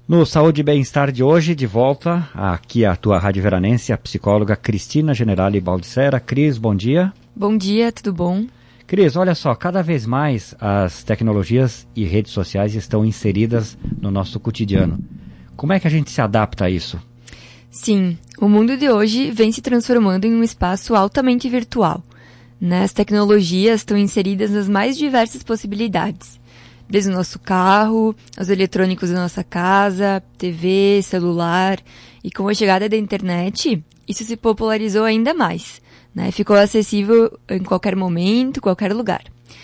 No Saúde e Bem-Estar de hoje, de volta aqui à tua Rádio Veranense, a psicóloga Cristina Generali Baldissera. Cris, bom dia. Bom dia, tudo bom? Cris, olha só, cada vez mais as tecnologias e redes sociais estão inseridas no nosso cotidiano. Como é que a gente se adapta a isso? Sim, o mundo de hoje vem se transformando em um espaço altamente virtual. As tecnologias estão inseridas nas mais diversas possibilidades. Desde o nosso carro, os eletrônicos da nossa casa, TV, celular. E com a chegada da internet, isso se popularizou ainda mais. Ficou acessível em qualquer momento, qualquer lugar.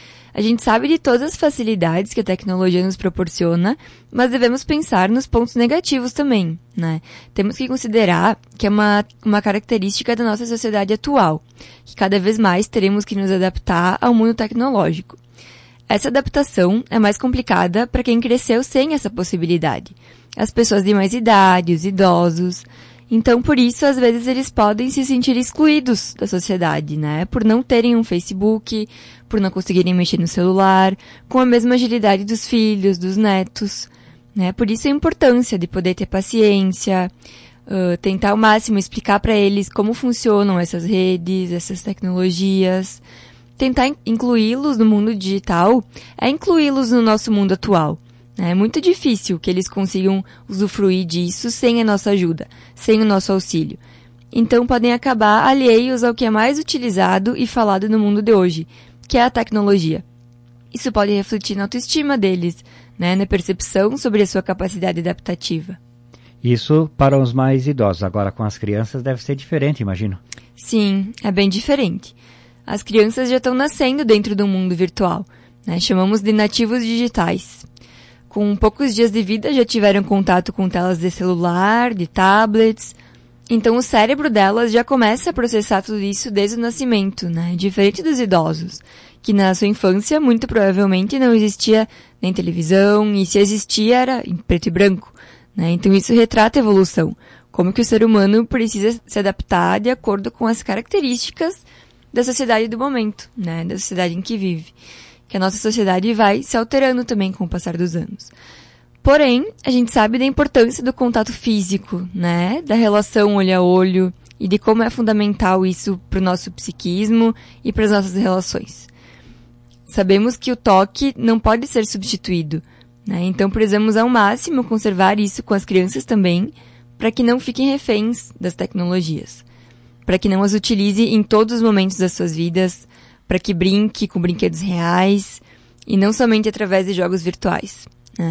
A gente sabe de todas as facilidades que a tecnologia nos proporciona, mas devemos pensar nos pontos negativos também. Temos que considerar que é uma característica da nossa sociedade atual, que cada vez mais teremos que nos adaptar ao mundo tecnológico. Essa adaptação é mais complicada para quem cresceu sem essa possibilidade. As pessoas de mais idade, os idosos. Então, por isso, às vezes, eles podem se sentir excluídos da sociedade, por não terem um Facebook, por não conseguirem mexer no celular, com a mesma agilidade dos filhos, dos netos. Por isso a importância de poder ter paciência, tentar ao máximo explicar para eles como funcionam essas redes, essas tecnologias. Tentar incluí-los no mundo digital é incluí-los no nosso mundo atual. É muito difícil que eles consigam usufruir disso sem a nossa ajuda, sem o nosso auxílio. Então podem acabar alheios ao que é mais utilizado e falado no mundo de hoje, que é a tecnologia. Isso pode refletir na autoestima deles, na percepção sobre a sua capacidade adaptativa. Isso para os mais idosos. Agora com as crianças deve ser diferente, imagino. Sim, é bem diferente. As crianças já estão nascendo dentro do mundo virtual. Chamamos de nativos digitais. Com poucos dias de vida já tiveram contato com telas de celular, de tablets. Então o cérebro delas já começa a processar tudo isso desde o nascimento, Diferente dos idosos, que na sua infância muito provavelmente não existia nem televisão, e se existia era em preto e branco. Então isso retrata a evolução, como que o ser humano precisa se adaptar de acordo com as características da sociedade do momento, da sociedade em que vive. Que a nossa sociedade vai se alterando também com o passar dos anos. Porém, a gente sabe da importância do contato físico, da relação olho a olho, e de como é fundamental isso para o nosso psiquismo e para as nossas relações. Sabemos que o toque não pode ser substituído, então precisamos ao máximo conservar isso com as crianças também, para que não fiquem reféns das tecnologias, para que não as utilize em todos os momentos das suas vidas, para que brinque com brinquedos reais e não somente através de jogos virtuais.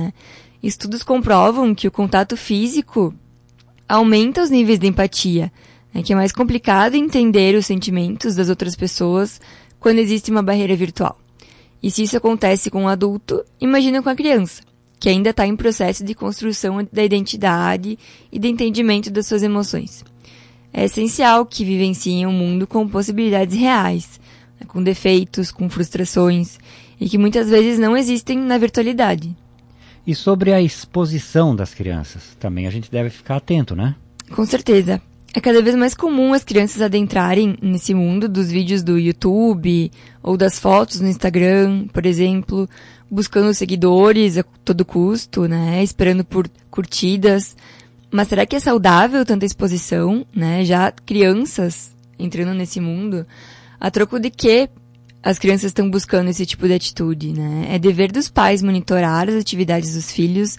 Estudos comprovam que o contato físico aumenta os níveis de empatia, que é mais complicado entender os sentimentos das outras pessoas quando existe uma barreira virtual. E se isso acontece com um adulto, imagina com a criança, que ainda está em processo de construção da identidade e de entendimento das suas emoções. É essencial que vivenciem um mundo com possibilidades reais, com defeitos, com frustrações, e que muitas vezes não existem na virtualidade. E sobre a exposição das crianças, também a gente deve ficar atento, Com certeza. É cada vez mais comum as crianças adentrarem nesse mundo dos vídeos do YouTube, ou das fotos no Instagram, por exemplo, buscando seguidores a todo custo, esperando por curtidas. Mas será que é saudável tanta exposição, Já crianças entrando nesse mundo, a troco de que as crianças estão buscando esse tipo de atitude, É dever dos pais monitorar as atividades dos filhos,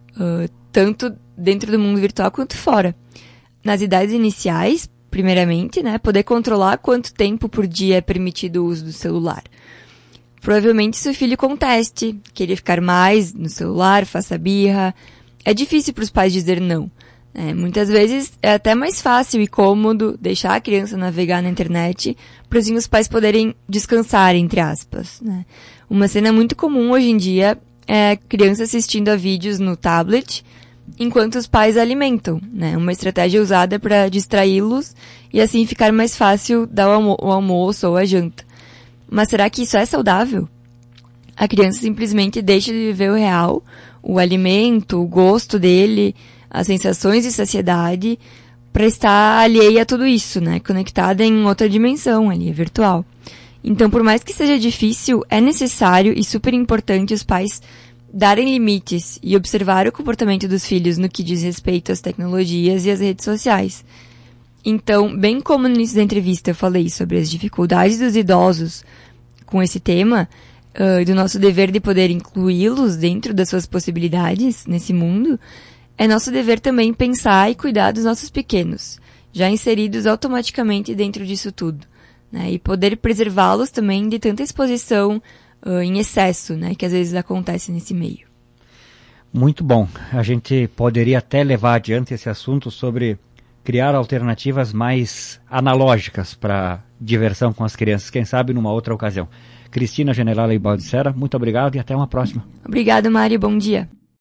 tanto dentro do mundo virtual quanto fora. Nas idades iniciais, primeiramente, poder controlar quanto tempo por dia é permitido o uso do celular. Provavelmente seu filho conteste, querer ficar mais no celular, faça birra. É difícil para os pais dizer não. Muitas vezes é até mais fácil e cômodo deixar a criança navegar na internet para assim os pais poderem descansar, entre aspas. Uma cena muito comum hoje em dia é a criança assistindo a vídeos no tablet enquanto os pais a alimentam. Uma estratégia usada para distraí-los e assim ficar mais fácil dar o almoço ou a janta. Mas será que isso é saudável? A criança simplesmente deixa de viver o real, o alimento, o gosto dele, as sensações de saciedade, para estar alheia a tudo isso, conectada em outra dimensão ali, virtual. Então, por mais que seja difícil, é necessário e super importante os pais darem limites e observar o comportamento dos filhos no que diz respeito às tecnologias e às redes sociais. Então, bem como no início da entrevista eu falei sobre as dificuldades dos idosos com esse tema, do nosso dever de poder incluí-los dentro das suas possibilidades nesse mundo, é nosso dever também pensar e cuidar dos nossos pequenos, já inseridos automaticamente dentro disso tudo, né? E poder preservá-los também de tanta exposição em excesso, né, que às vezes acontece nesse meio. Muito bom. A gente poderia até levar adiante esse assunto sobre criar alternativas mais analógicas para diversão com as crianças, quem sabe numa outra ocasião. Cristina Generale Baldissera, muito obrigado e até uma próxima. Obrigado, Mário. Bom dia.